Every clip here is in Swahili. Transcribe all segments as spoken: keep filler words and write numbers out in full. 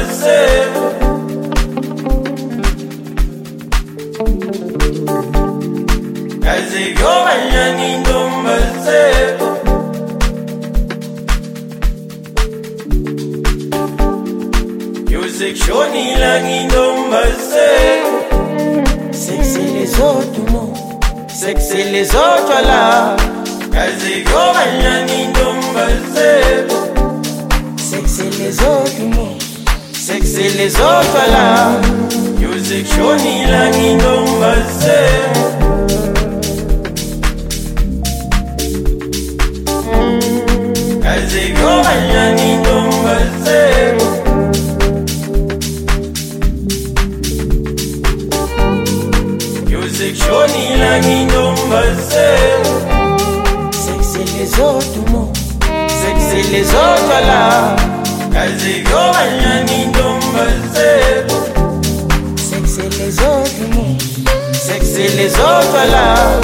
intombazelo. Kaze yobanyana intombazelo. Yozekshonila intombazelo. C'est que c'est les autres mots, c'est que c'est les autres là. Kaze yobanyana intombazelo. C'est que c'est les autres mots, c'est que c'est les autres là. Yozekshonila intombazelo. Kaze yobanyana intombazelo. Yozekshonila intombazelo. C'est que c'est les autres mots, c'est que c'est les autres là. Kaze yobanyana intombazelo. C'est que c'est les autres mots, c'est que c'est les autres là.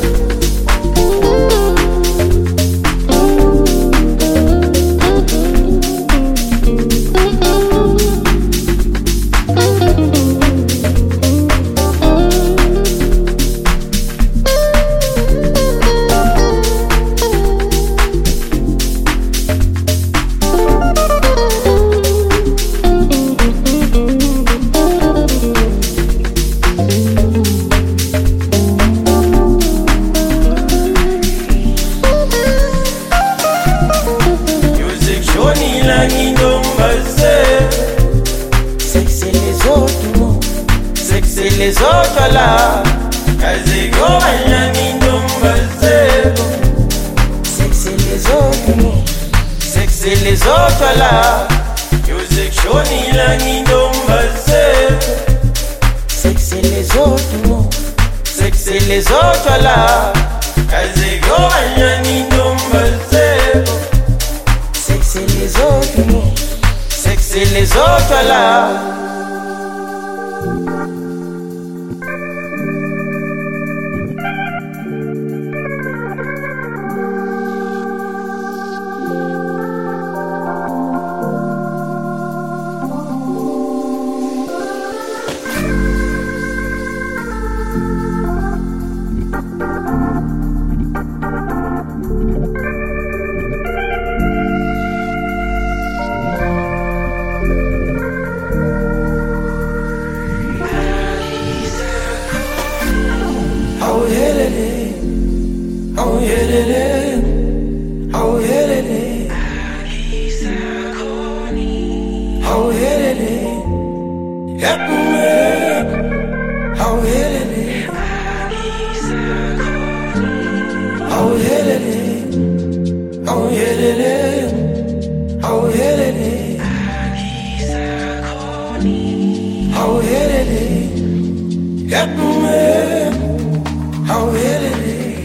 C'est que c'est les autres mots, c'est que c'est les autres là. Kaze yobanyana intombazelo. C'est que c'est les autres mots, c'est que c'est les autres là. Yozekshonila intombazelo. C'est que c'est les autres mots, c'est que c'est les autres là. Kaze yobanyana intombazelo. C'est que c'est les autres mots, c'est que c'est les autres là. Oh yelele, oh yelele, oh yelele, oh yelele, help me, oh yelele, oh yelele, oh yelele, oh yelele, oh yelele, help me. How it is.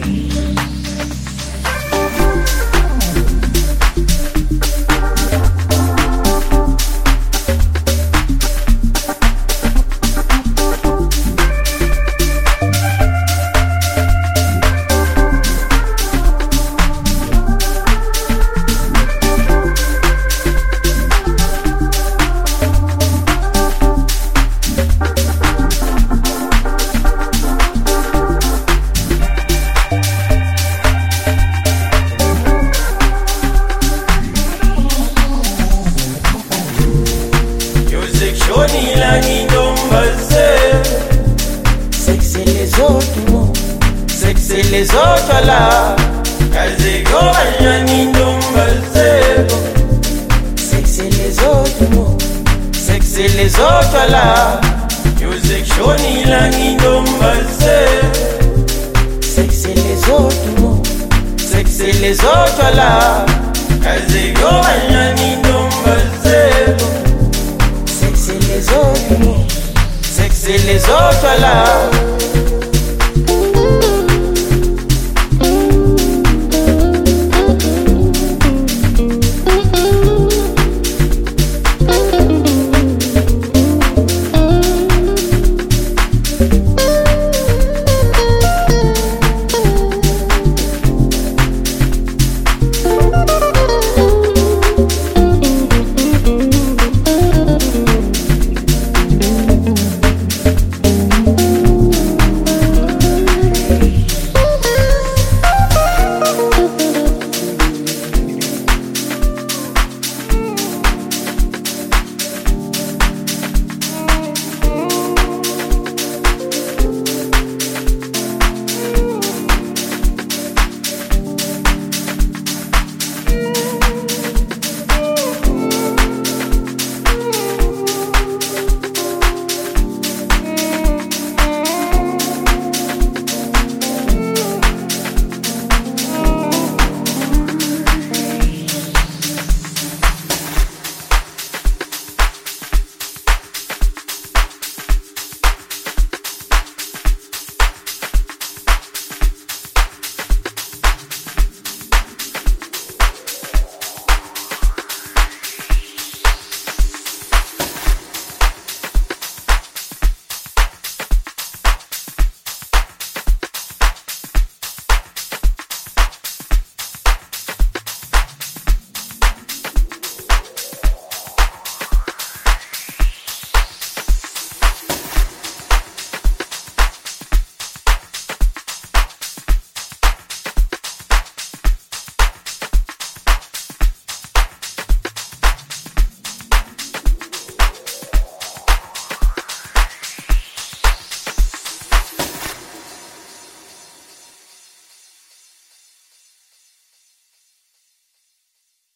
C'est que c'est les autres mots, c'est que c'est les autres là. Kaze yobanyana intombazelo. C'est que c'est les autres mots, c'est que c'est les autres là. Yozekshonila intombazelo. C'est que c'est les autres mots, c'est que c'est les autres là. Kaze yobanyana intombazelo. C'est que c'est les autres mots, c'est que c'est les autres là.